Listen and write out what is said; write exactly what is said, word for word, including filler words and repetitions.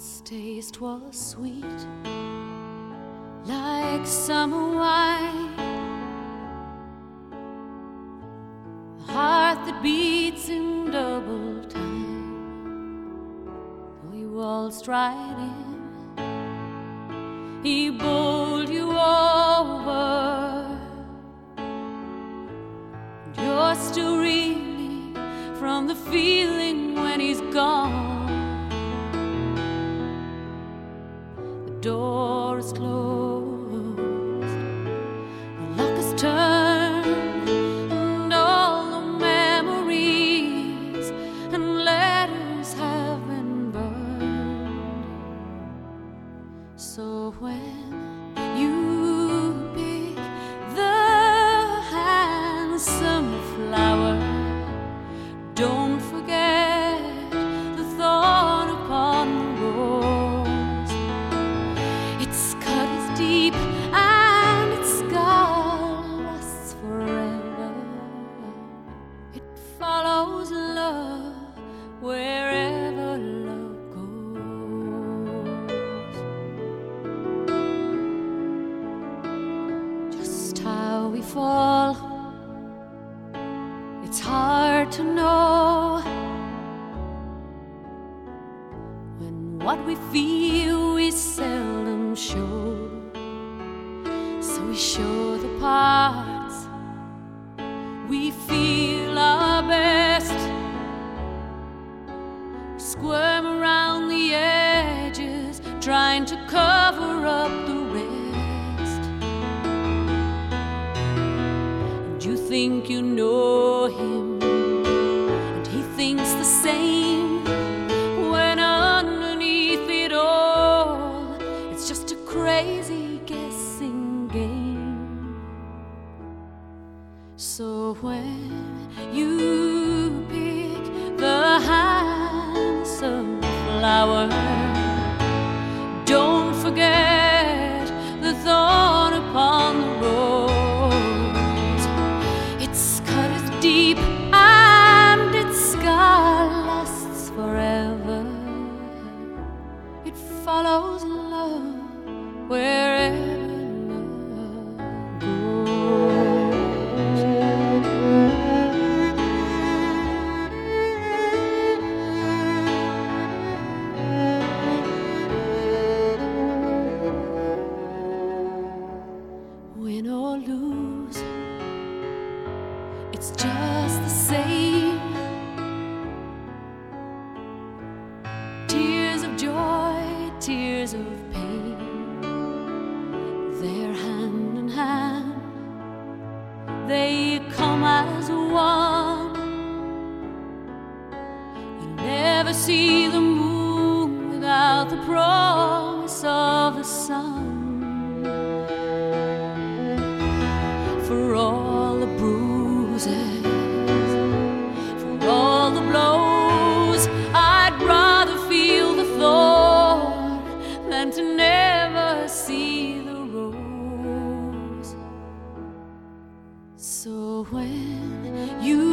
Its taste was sweet, like summer wine, a heart that beats in double time. Though he waltzed right in, he bowled you over, and you're still reeling from the feeling when he's gone. Door is closed, the lock is turned, and all the memories and letters have been burned. So when you pick the handsome flower, don't forget the thorn upon the rose. Its cut is deep and its scar lasts forever. It follows love wherever love goes. Just how we fall, it's hard to know, when what we feel we seldom show. So we show the parts we feel our best, squirm around the edges, trying to cover up the rest. And you think you know him, and he thinks the same, when underneath it all, it's just a crazy guessing game. So when you pick the handsome flower, don't forget the thorn upon the rose. Its cut is deep and its scar lasts forever. It follows love wherever love goes. Win or lose, it's just the same. Tears of joy, tears of pain, they're hand in hand, they come as one. You'll never see the moon without the promise of the sun. For all the bruises, for all the blows, I'd rather feel the thorn than to never see the rose. So when you